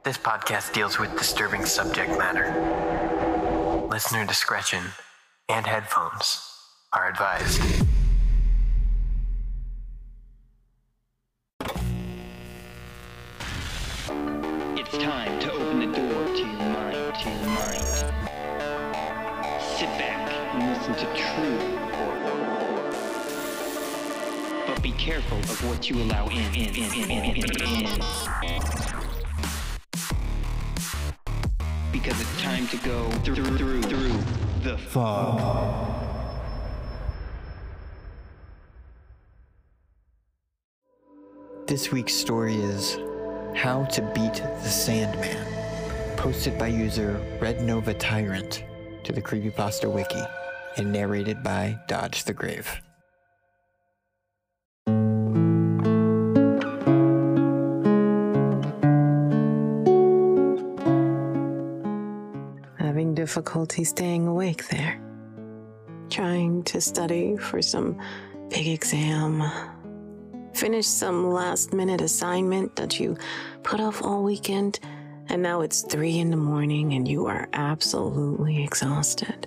This podcast deals with disturbing subject matter. Listener discretion and headphones are advised. It's time to open the door to your mind, Sit back and listen to true horror. But be careful of what you allow in. Because it's time to go through the fog. This week's story is How to Beat the Sandman, posted by user Red Nova Tyrant to the Creepypasta Wiki and narrated by Dodge the Grave. Having difficulty staying awake there. Trying to study for some big exam. Finish some last-minute assignment that you put off all weekend, and now it's 3 a.m. and you are absolutely exhausted.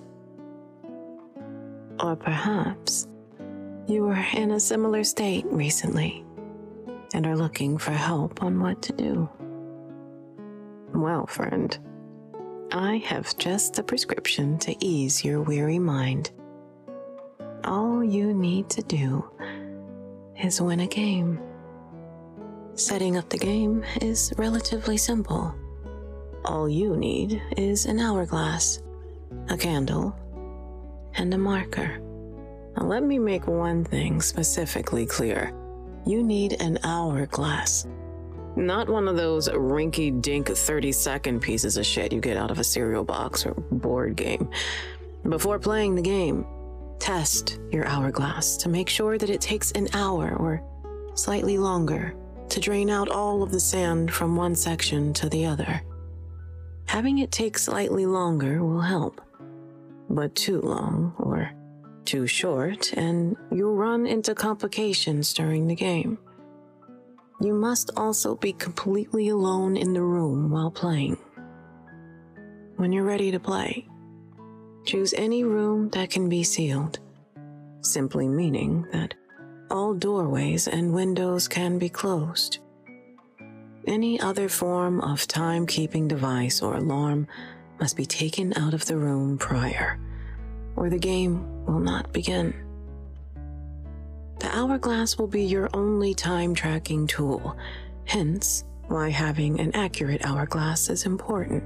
Or perhaps you were in a similar state recently and are looking for help on what to do. Well, friend, I have just the prescription to ease your weary mind. All you need to do is win a game. Setting up the game is relatively simple. All you need is an hourglass, a candle, and a marker. Now let me make one thing specifically clear. You need an hourglass. Not one of those rinky-dink 30-second pieces of shit you get out of a cereal box or board game. Before playing the game, test your hourglass to make sure that it takes an hour or slightly longer to drain out all of the sand from one section to the other. Having it take slightly longer will help, but too long or too short and you'll run into complications during the game. You must also be completely alone in the room while playing. When you're ready to play, choose any room that can be sealed, simply meaning that all doorways and windows can be closed. Any other form of time-keeping device or alarm must be taken out of the room prior, or the game will not begin. The hourglass will be your only time-tracking tool, hence why having an accurate hourglass is important.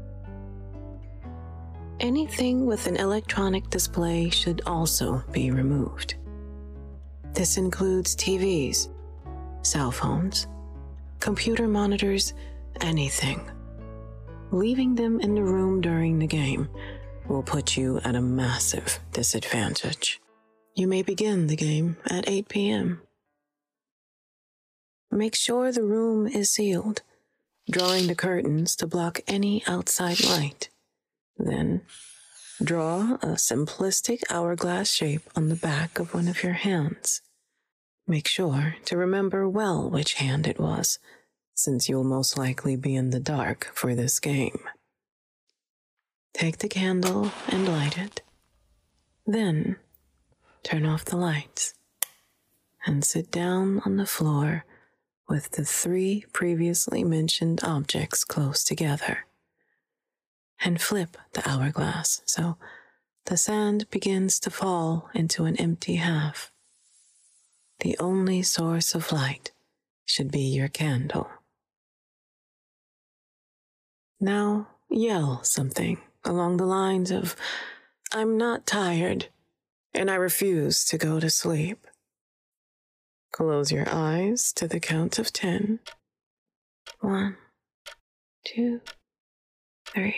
Anything with an electronic display should also be removed. This includes TVs, cell phones, computer monitors, anything. Leaving them in the room during the game will put you at a massive disadvantage. You may begin the game at 8 p.m. Make sure the room is sealed, drawing the curtains to block any outside light. Then, draw a simplistic hourglass shape on the back of one of your hands. Make sure to remember well which hand it was, since you'll most likely be in the dark for this game. Take the candle and light it. Then, turn off the lights and sit down on the floor with the 3 previously mentioned objects close together. And flip the hourglass so the sand begins to fall into an empty half. The only source of light should be your candle. Now yell something along the lines of, "I'm not tired, and I refuse to go to sleep." Close your eyes to the count of 10. 1, 2, 3,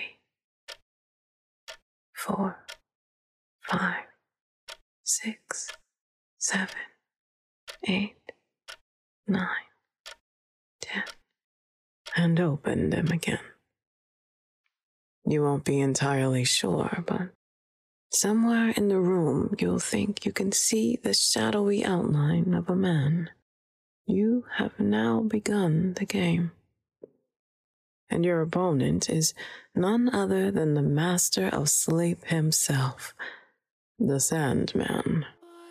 4, 5, 6, 7, 8, 9, 10, and open them again. You won't be entirely sure, but somewhere in the room you'll think you can see the shadowy outline of a man. You have now begun the game. and your opponent is none other than the master of sleep himself, the Sandman.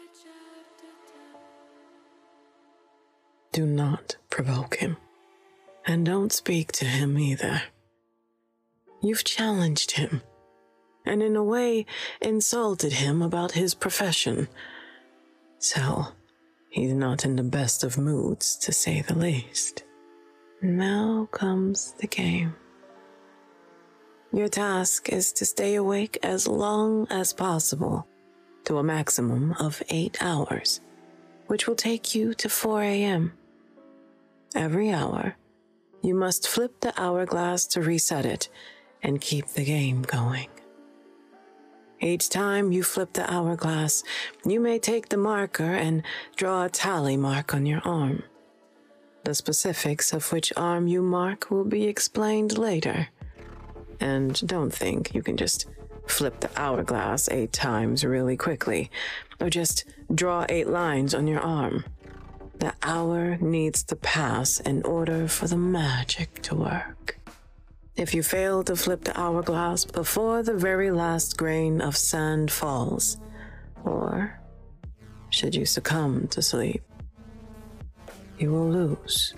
Do not provoke him, and don't speak to him either. You've challenged him, and in a way insulted him about his profession, so he's not in the best of moods, to say the least. Now comes the game. Your task is to stay awake as long as possible, to a maximum of 8 hours, which will take you to 4 a.m. Every hour, you must flip the hourglass to reset it and keep the game going. Each time you flip the hourglass, you may take the marker and draw a tally mark on your arm. The specifics of which arm you mark will be explained later. And don't think you can just flip the hourglass 8 times really quickly, or just draw 8 lines on your arm. The hour needs to pass in order for the magic to work. If you fail to flip the hourglass before the very last grain of sand falls, or should you succumb to sleep, you will lose.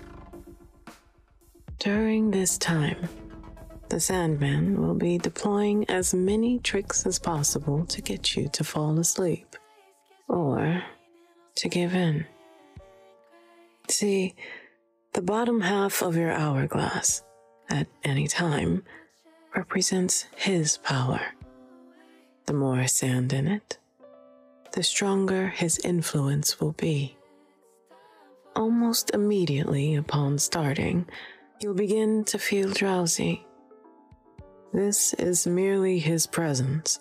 During this time, the Sandman will be deploying as many tricks as possible to get you to fall asleep, or to give in. See, the bottom half of your hourglass, at any time, represents his power. The more sand in it, the stronger his influence will be. Almost immediately upon starting, you'll begin to feel drowsy. This is merely his presence.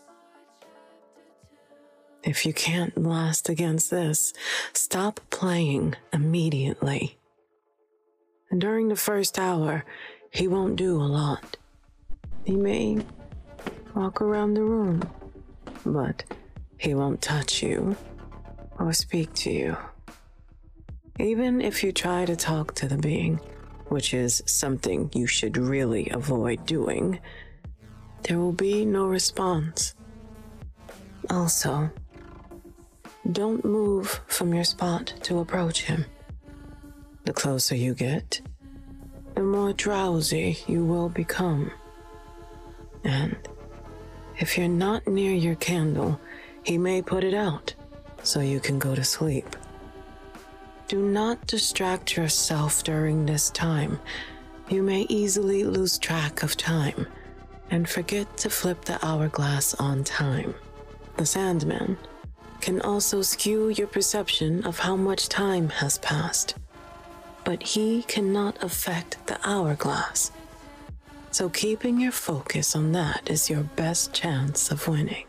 If you can't last against this, stop playing immediately. And during the first hour, he won't do a lot. He may walk around the room, but he won't touch you or speak to you. Even if you try to talk to the being, which is something you should really avoid doing, there will be no response. Also, don't move from your spot to approach him. The closer you get, the more drowsy you will become. And if you're not near your candle, he may put it out so you can go to sleep. Do not distract yourself during this time. You may easily lose track of time and forget to flip the hourglass on time. The Sandman can also skew your perception of how much time has passed, but he cannot affect the hourglass. So keeping your focus on that is your best chance of winning.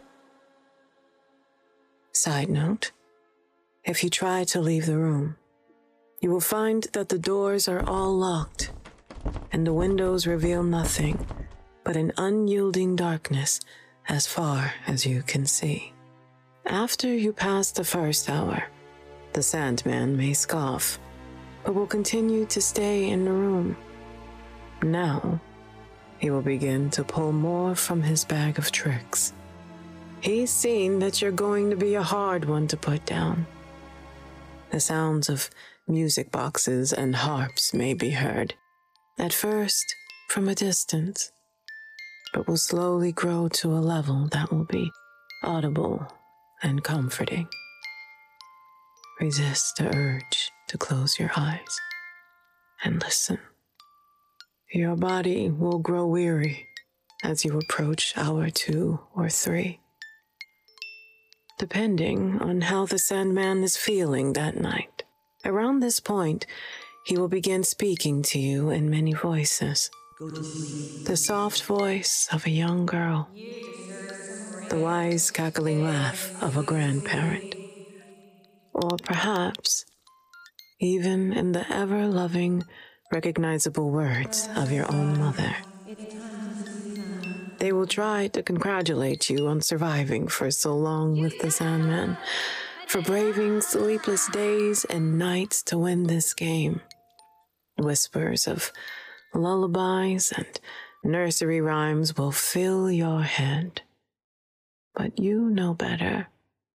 Side note, if you try to leave the room, you will find that the doors are all locked, and the windows reveal nothing but an unyielding darkness as far as you can see. After you pass the first hour, the Sandman may scoff, but will continue to stay in the room. Now, he will begin to pull more from his bag of tricks. He's seen that you're going to be a hard one to put down. The sounds of music boxes and harps may be heard, at first from a distance, but will slowly grow to a level that will be audible and comforting. Resist the urge to close your eyes and listen. Your body will grow weary as you approach hour 2 or 3, depending on how the Sandman is feeling that night. Around this point, he will begin speaking to you in many voices. The soft voice of a young girl, the wise cackling laugh of a grandparent, or perhaps even in the ever-loving, recognizable words of your own mother. They will try to congratulate you on surviving for so long with the Sandman, for braving sleepless days and nights to win this game. Whispers of Lullabies and nursery rhymes will fill your head. But you know better.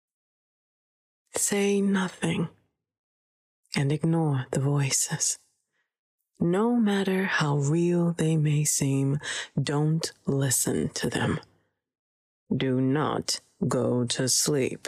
Say nothing and ignore the voices. No matter how real they may seem, don't listen to them. Do not go to sleep.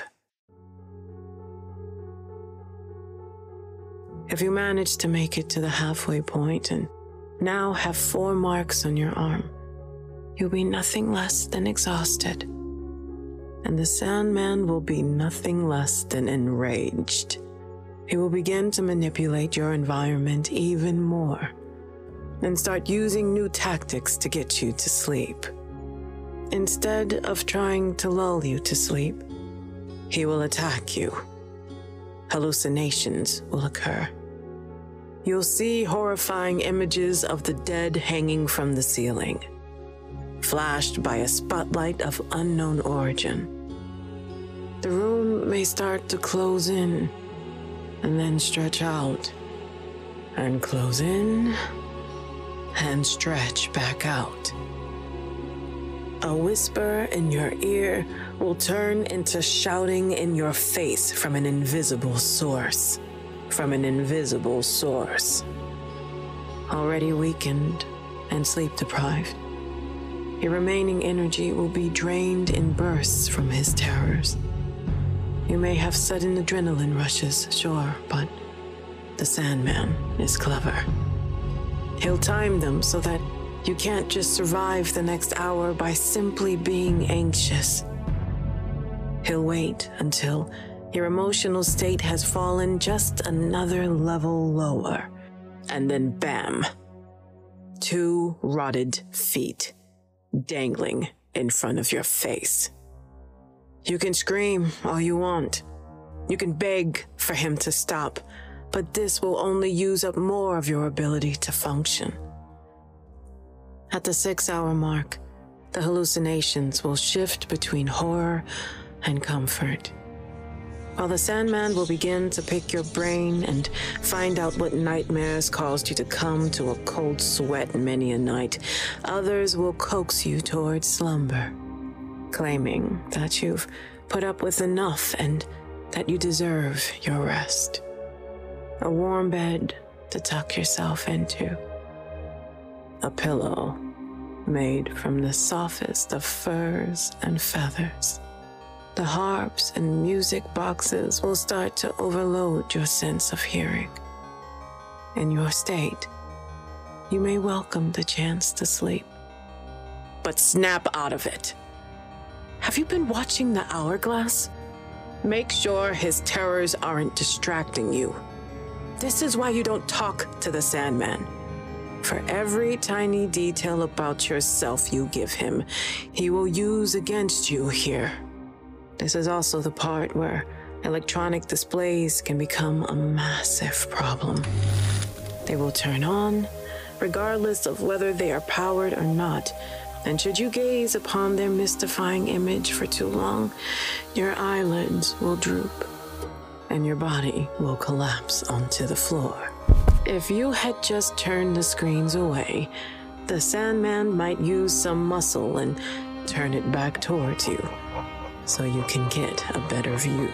If you manage to make it to the halfway point and now have 4 marks on your arm, you'll be nothing less than exhausted. And the Sandman will be nothing less than enraged. He will begin to manipulate your environment even more and start using new tactics to get you to sleep. Instead of trying to lull you to sleep, he will attack you. Hallucinations will occur. You'll see horrifying images of the dead hanging from the ceiling, flashed by a spotlight of unknown origin. The room may start to close in and then stretch out, and close in and stretch back out. A whisper in your ear will turn into shouting in your face from an invisible source. Already weakened and sleep deprived, your remaining energy will be drained in bursts from his terrors. You may have sudden adrenaline rushes, sure, but the Sandman is clever. He'll time them so that you can't just survive the next hour by simply being anxious. He'll wait until your emotional state has fallen just another level lower, and then bam, 2 rotted feet dangling in front of your face. You can scream all you want. You can beg for him to stop, but this will only use up more of your ability to function. At the 6-hour mark, the hallucinations will shift between horror and comfort, while the Sandman will begin to pick your brain and find out what nightmares caused you to come to a cold sweat many a night. Others will coax you towards slumber, claiming that you've put up with enough and that you deserve your rest. A warm bed to tuck yourself into. A pillow made from the softest of furs and feathers. The harps and music boxes will start to overload your sense of hearing. In your state, you may welcome the chance to sleep, but snap out of it. Have you been watching the hourglass? Make sure his terrors aren't distracting you. This is why you don't talk to the Sandman. For every tiny detail about yourself you give him, he will use against you here. This is also the part where electronic displays can become a massive problem. They will turn on, regardless of whether they are powered or not, and should you gaze upon their mystifying image for too long, your eyelids will droop, and your body will collapse onto the floor. If you had just turned the screens away, the Sandman might use some muscle and turn it back towards you, so you can get a better view.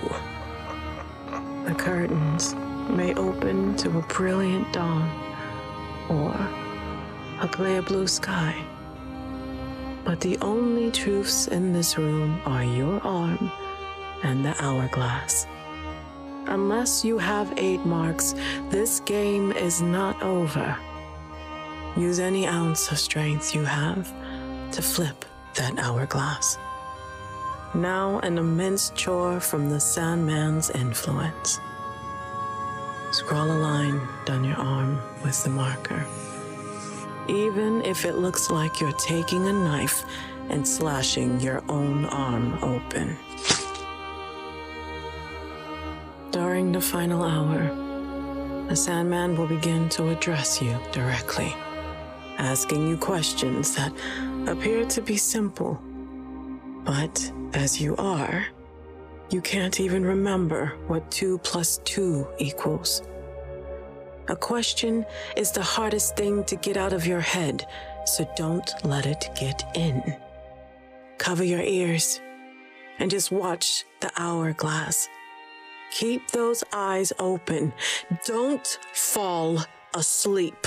The curtains may open to a brilliant dawn or a clear blue sky. But the only truths in this room are your arm and the hourglass. Unless you have 8 marks, this game is not over. Use any ounce of strength you have to flip that hourglass. Now an immense chore from the Sandman's influence. Scrawl a line down your arm with the marker. Even if it looks like you're taking a knife and slashing your own arm open. During the final hour, the Sandman will begin to address you directly, asking you questions that appear to be simple. But as you are, you can't even remember what 2 + 2 equals. A question is the hardest thing to get out of your head, so don't let it get in. Cover your ears and just watch the hourglass. Keep those eyes open. Don't fall asleep.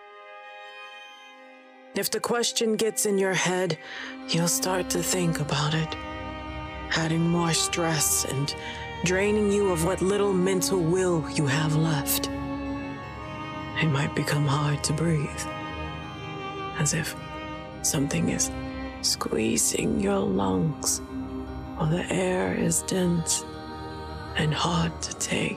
If the question gets in your head, you'll start to think about it, adding more stress and draining you of what little mental will you have left. It might become hard to breathe, as if something is squeezing your lungs while the air is dense and hard to take.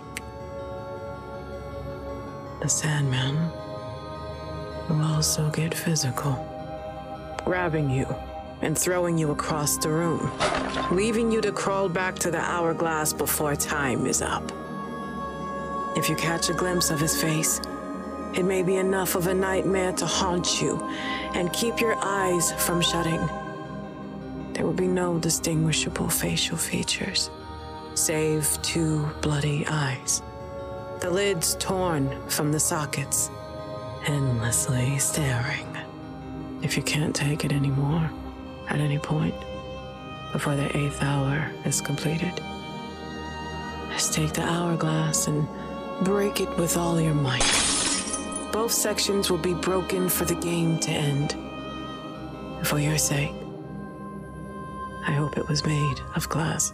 The Sandman will also get physical, grabbing you and throwing you across the room, leaving you to crawl back to the hourglass before time is up. If you catch a glimpse of his face, it may be enough of a nightmare to haunt you and keep your eyes from shutting. There will be no distinguishable facial features, save 2 bloody eyes, the lids torn from the sockets, endlessly staring. If you can't take it anymore, at any point, before the 8th hour is completed, just take the hourglass and break it with all your might. Both sections will be broken for the game to end. For your sake, I hope it was made of glass.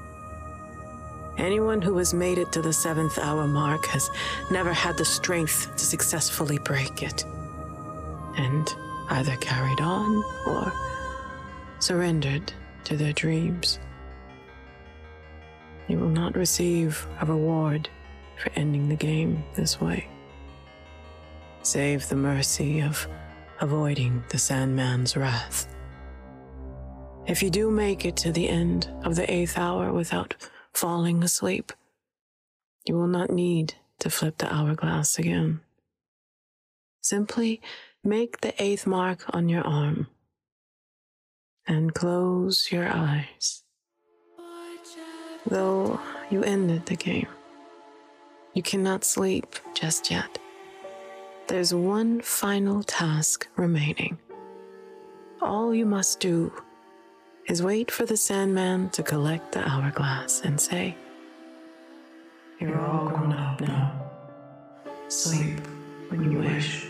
Anyone who has made it to the 7th hour mark has never had the strength to successfully break it, and either carried on or surrendered to their dreams. You will not receive a reward for ending the game this way, save the mercy of avoiding the Sandman's wrath. If you do make it to the end of the 8th hour without falling asleep, you will not need to flip the hourglass again. Simply make the 8th mark on your arm and close your eyes. Though you ended the game, you cannot sleep just yet. There's one final task remaining. All you must do is wait for the Sandman to collect the hourglass and say, "You're all grown up now. Sleep when you wish."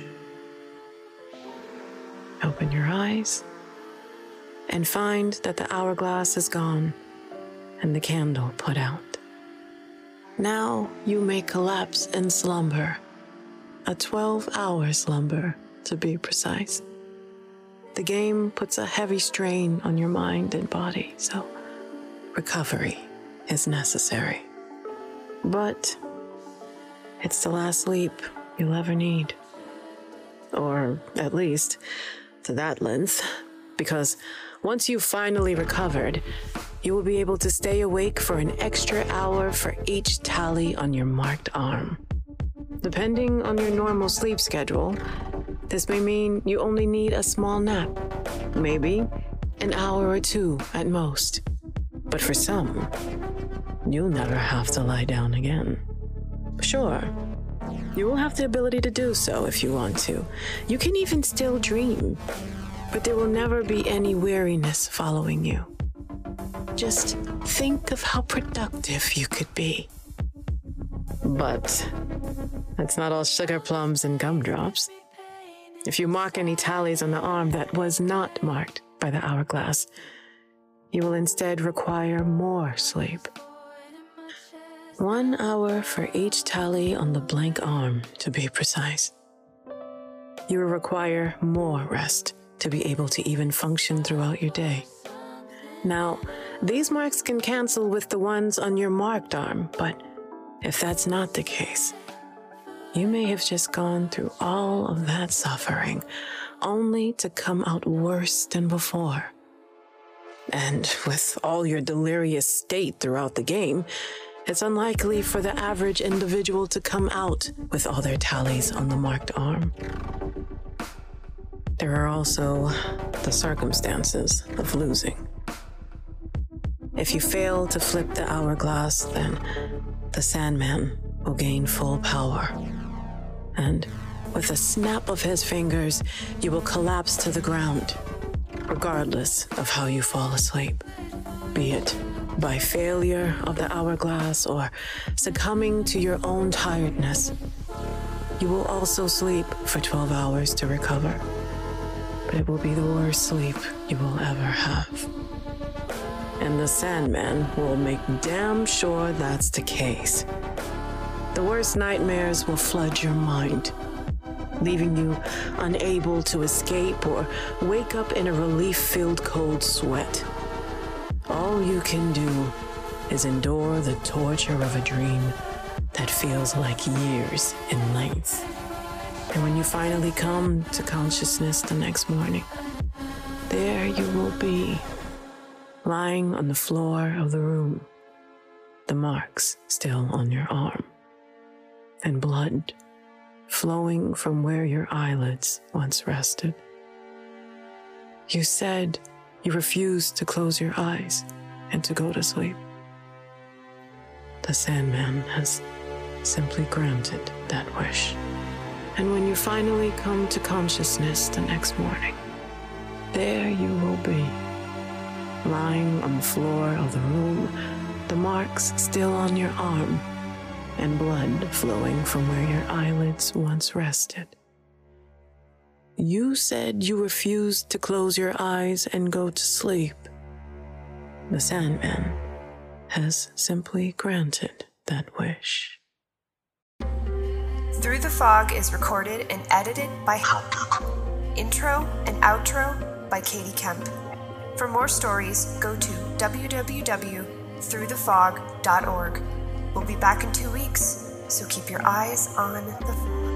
Open your eyes and find that the hourglass is gone and the candle put out. Now you may collapse in slumber, a 12-hour slumber to be precise. The game puts a heavy strain on your mind and body, so recovery is necessary. But it's the last sleep you'll ever need. Or at least to that length, because once you've finally recovered, you will be able to stay awake for an extra hour for each tally on your marked arm. Depending on your normal sleep schedule, this may mean you only need a small nap, maybe an hour or 2 at most. But for some, you'll never have to lie down again. Sure, you will have the ability to do so if you want to. You can even still dream, but there will never be any weariness following you. Just think of how productive you could be. But it's not all sugar plums and gumdrops. If you mark any tallies on the arm that was not marked by the hourglass, you will instead require more sleep. 1 hour for each tally on the blank arm, to be precise. You will require more rest to be able to even function throughout your day. Now, these marks can cancel with the ones on your marked arm, but if that's not the case, you may have just gone through all of that suffering only to come out worse than before. And with all your delirious state throughout the game, it's unlikely for the average individual to come out with all their tallies on the marked arm. There are also the circumstances of losing. If you fail to flip the hourglass, then the Sandman will gain full power and with a snap of his fingers, you will collapse to the ground, regardless of how you fall asleep, be it by failure of the hourglass or succumbing to your own tiredness. You will also sleep for 12 hours to recover, but it will be the worst sleep you will ever have. And the Sandman will make damn sure that's the case. The worst nightmares will flood your mind, leaving you unable to escape or wake up in a relief-filled cold sweat. All you can do is endure the torture of a dream that feels like years in length. And when you finally come to consciousness the next morning, there you will be, lying on the floor of the room, the marks still on your arm, and blood flowing from where your eyelids once rested. You said you refused to close your eyes and to go to sleep. The Sandman has simply granted that wish. And when you finally come to consciousness the next morning, there you will be, lying on the floor of the room, the marks still on your arm, and blood flowing from where your eyelids once rested. You said you refused to close your eyes and go to sleep. The Sandman has simply granted that wish. Through the Fog is recorded and edited by Huck. Intro and outro by Katie Kemp. For more stories, go to www.throughthefog.org. We'll be back in 2 weeks, so keep your eyes on the fog.